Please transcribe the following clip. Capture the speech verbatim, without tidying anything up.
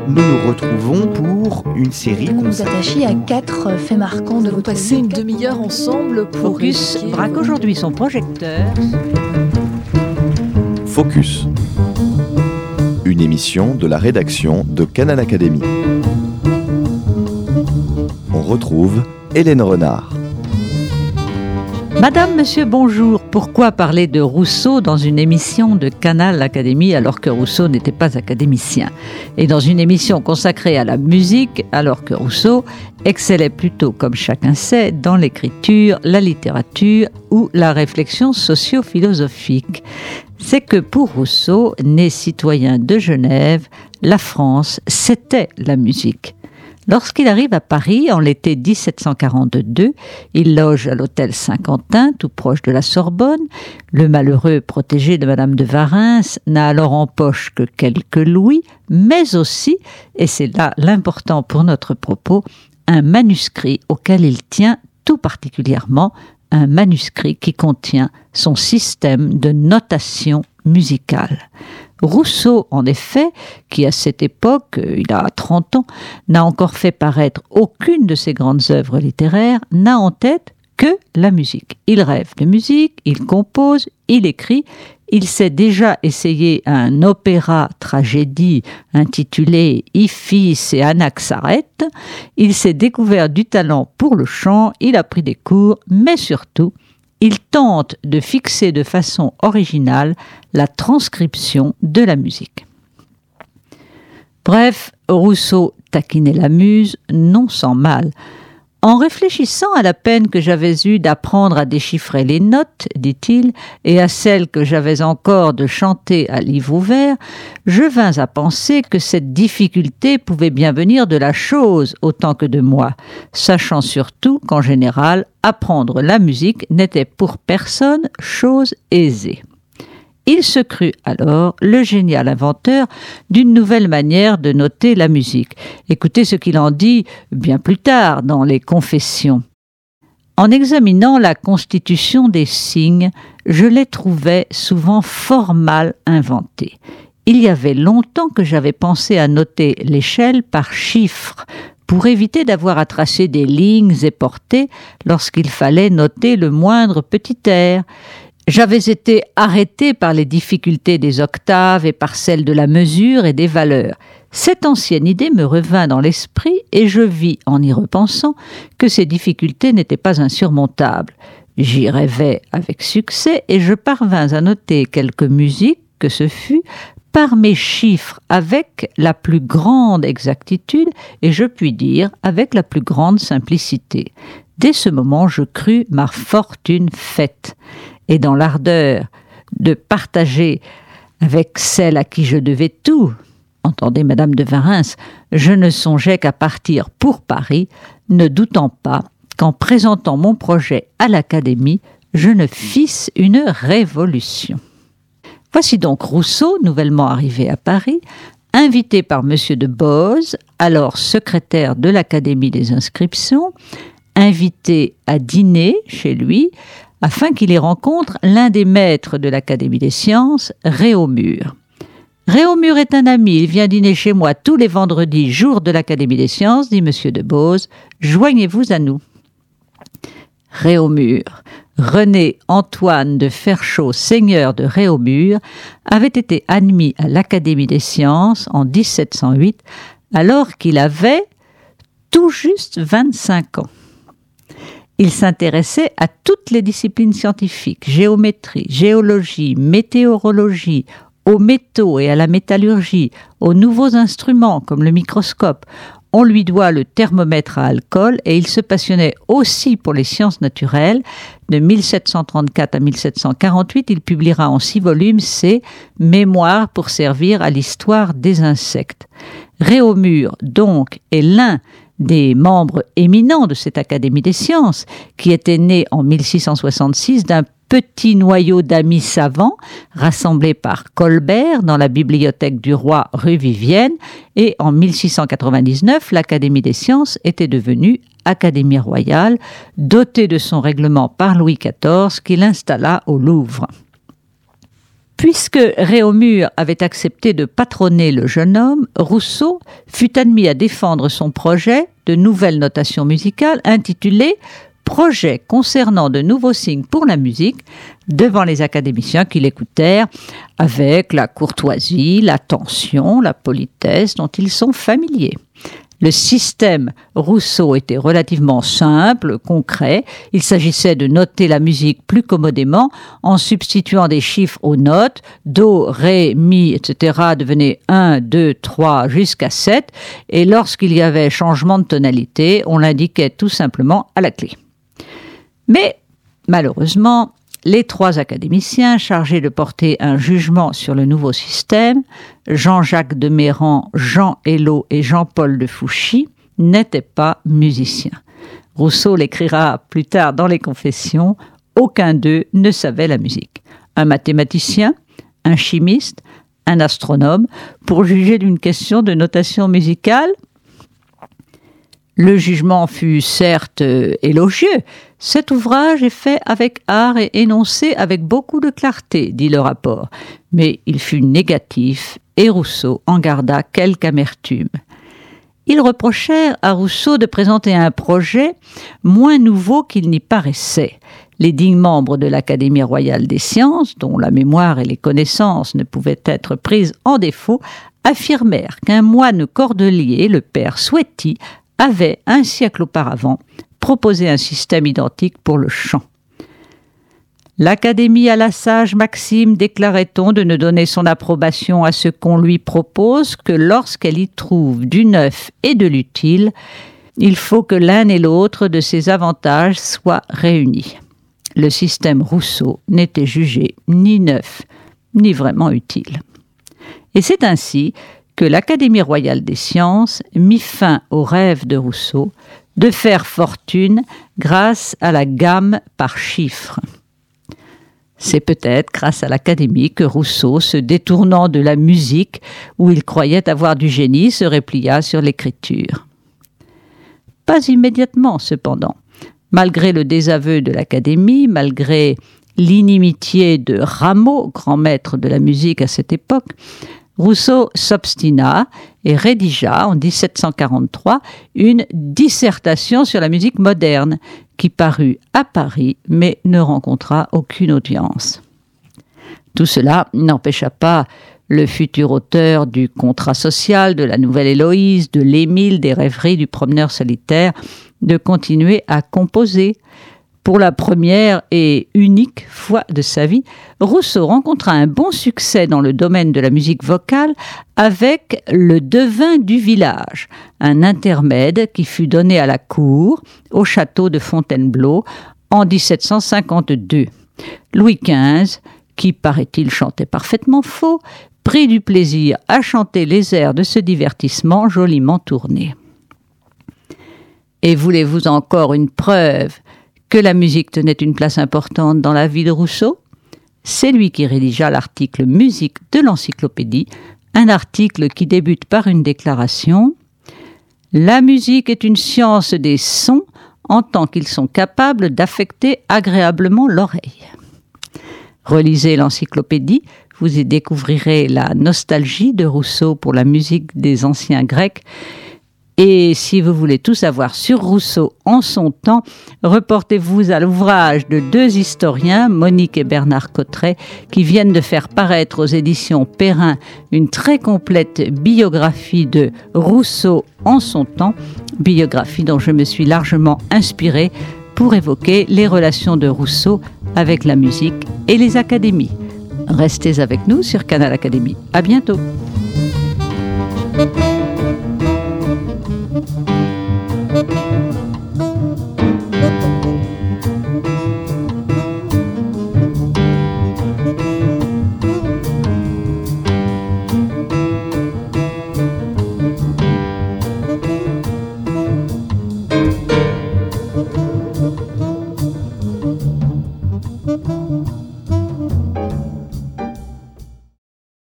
nous nous retrouvons pour une série Vous nous consacrée... attachez à quatre faits marquants de Nous votre passer vie. une demi-heure ensemble pour Focus évoquer- braque aujourd'hui son projecteur. Focus. Une émission de la rédaction de Canal Académie. On retrouve Hélène Renard. Madame, monsieur, bonjour. Pourquoi parler de Rousseau dans une émission de Canal Académie alors que Rousseau n'était pas académicien? Et dans une émission consacrée à la musique alors que Rousseau excellait plutôt, comme chacun sait, dans l'écriture, la littérature ou la réflexion socio-philosophique? C'est que pour Rousseau, né citoyen de Genève, la France, c'était la musique. Lorsqu'il arrive à Paris en l'été dix-sept cent quarante-deux, il loge à l'hôtel Saint-Quentin, tout proche de la Sorbonne. Le malheureux protégé de Madame de Warens n'a alors en poche que quelques louis, mais aussi, et c'est là l'important pour notre propos, un manuscrit auquel il tient tout particulièrement, un manuscrit qui contient son système de notation musicale. Rousseau, en effet, qui à cette époque, il a trente ans, n'a encore fait paraître aucune de ses grandes œuvres littéraires, n'a en tête que la musique. Il rêve de musique, il compose, il écrit, il s'est déjà essayé à un opéra-tragédie intitulé Iphis et Anaxarète, il s'est découvert du talent pour le chant, il a pris des cours, mais surtout, il tente de fixer de façon originale la transcription de la musique. Bref, Rousseau taquinait la muse, non sans mal. En réfléchissant à la peine que j'avais eue d'apprendre à déchiffrer les notes, dit-il, et à celle que j'avais encore de chanter à livre ouvert, je vins à penser que cette difficulté pouvait bien venir de la chose autant que de moi, sachant surtout qu'en général, apprendre la musique n'était pour personne chose aisée. Il se crut alors le génial inventeur d'une nouvelle manière de noter la musique. Écoutez ce qu'il en dit bien plus tard dans les Confessions. En examinant la constitution des signes, je les trouvais souvent fort mal inventés. Il y avait longtemps que j'avais pensé à noter l'échelle par chiffres, pour éviter d'avoir à tracer des lignes et portées lorsqu'il fallait noter le moindre petit air. J'avais été arrêté par les difficultés des octaves et par celles de la mesure et des valeurs. Cette ancienne idée me revint dans l'esprit et je vis, en y repensant, que ces difficultés n'étaient pas insurmontables. J'y rêvais avec succès et je parvins à noter quelques musiques, que ce fut, par mes chiffres avec la plus grande exactitude et je puis dire avec la plus grande simplicité. Dès ce moment, je crus ma fortune faite. Et dans l'ardeur de partager avec celle à qui je devais tout, entendez Madame de Warens, je ne songeais qu'à partir pour Paris, ne doutant pas qu'en présentant mon projet à l'Académie, je ne fisse une révolution. Voici donc Rousseau, nouvellement arrivé à Paris, invité par Monsieur de Boze, alors secrétaire de l'Académie des inscriptions, invité à dîner chez lui, afin qu'il y rencontre l'un des maîtres de l'Académie des sciences, Réaumur. Réaumur est un ami, il vient dîner chez moi tous les vendredis, jour de l'Académie des sciences, dit Monsieur de Boze, joignez-vous à nous. Réaumur, René Antoine de Ferchaud, seigneur de Réaumur, avait été admis à l'Académie des sciences en dix-sept cent huit, alors qu'il avait tout juste vingt-cinq ans. Il s'intéressait à toutes les disciplines scientifiques, géométrie, géologie, météorologie, aux métaux et à la métallurgie, aux nouveaux instruments comme le microscope. On lui doit le thermomètre à alcool et il se passionnait aussi pour les sciences naturelles. De mille sept cent trente-quatre à mille sept cent quarante-huit, il publiera en six volumes ses Mémoires pour servir à l'histoire des insectes. Réaumur, donc, est l'un des membres éminents de cette Académie des sciences, qui était né en mille six cent soixante-six d'un petit noyau d'amis savants rassemblés par Colbert dans la bibliothèque du roi rue Vivienne, et en mille six cent quatre-vingt-dix-neuf, l'Académie des sciences était devenue Académie royale, dotée de son règlement par Louis quatorze, qui l'installa au Louvre. Puisque Réaumur avait accepté de patronner le jeune homme, Rousseau fut admis à défendre son projet de nouvelle notation musicale intitulé « Projet concernant de nouveaux signes pour la musique » devant les académiciens qui l'écoutèrent avec la courtoisie, l'attention, la politesse dont ils sont familiers. Le système Rousseau était relativement simple, concret. Il s'agissait de noter la musique plus commodément en substituant des chiffres aux notes. Do, ré, mi, et cetera devenaient un, deux, trois jusqu'à sept. Et lorsqu'il y avait changement de tonalité, on l'indiquait tout simplement à la clé. Mais malheureusement, les trois académiciens chargés de porter un jugement sur le nouveau système, Jean-Jacques de Méran, Jean Helot et Jean-Paul de Fouchy, n'étaient pas musiciens. Rousseau l'écrira plus tard dans les Confessions, aucun d'eux ne savait la musique. Un mathématicien, un chimiste, un astronome, pour juger d'une question de notation musicale. Le jugement fut certes élogieux. Cet ouvrage est fait avec art et énoncé avec beaucoup de clarté, dit le rapport. Mais il fut négatif et Rousseau en garda quelque amertume. Ils reprochèrent à Rousseau de présenter un projet moins nouveau qu'il n'y paraissait. Les dignes membres de l'Académie royale des sciences, dont la mémoire et les connaissances ne pouvaient être prises en défaut, affirmèrent qu'un moine cordelier, le père Souetti, avait, un siècle auparavant, proposé un système identique pour le chant. L'Académie a la sage maxime, déclarait-on, de ne donner son approbation à ce qu'on lui propose que lorsqu'elle y trouve du neuf et de l'utile, il faut que l'un et l'autre de ces avantages soient réunis. Le système Rousseau n'était jugé ni neuf, ni vraiment utile. Et c'est ainsi que l'Académie royale des sciences mit fin au rêve de Rousseau de faire fortune grâce à la gamme par chiffres. C'est peut-être grâce à l'Académie que Rousseau, se détournant de la musique où il croyait avoir du génie, se replia sur l'écriture. Pas immédiatement, cependant. Malgré le désaveu de l'Académie, malgré l'inimitié de Rameau, grand maître de la musique à cette époque, Rousseau s'obstina et rédigea en dix-sept cent quarante-trois une dissertation sur la musique moderne qui parut à Paris mais ne rencontra aucune audience. Tout cela n'empêcha pas le futur auteur du Contrat social, de la Nouvelle Héloïse, de l'Émile, des rêveries du promeneur solitaire de continuer à composer. Pour la première et unique fois de sa vie, Rousseau rencontra un bon succès dans le domaine de la musique vocale avec le Devin du village, un intermède qui fut donné à la cour au château de Fontainebleau en dix-sept cent cinquante-deux. Louis quinze, qui paraît-il chantait parfaitement faux, prit du plaisir à chanter les airs de ce divertissement joliment tourné. Et voulez-vous encore une preuve que la musique tenait une place importante dans la vie de Rousseau? C'est lui qui rédigea l'article musique de l'encyclopédie, un article qui débute par une déclaration « La musique est une science des sons en tant qu'ils sont capables d'affecter agréablement l'oreille. » Relisez l'encyclopédie, vous y découvrirez la nostalgie de Rousseau pour la musique des anciens Grecs. Et si vous voulez tout savoir sur Rousseau en son temps, reportez-vous à l'ouvrage de deux historiens, Monique et Bernard Cotteret, qui viennent de faire paraître aux éditions Perrin une très complète biographie de Rousseau en son temps, biographie dont je me suis largement inspirée pour évoquer les relations de Rousseau avec la musique et les académies. Restez avec nous sur Canal Académie. À bientôt.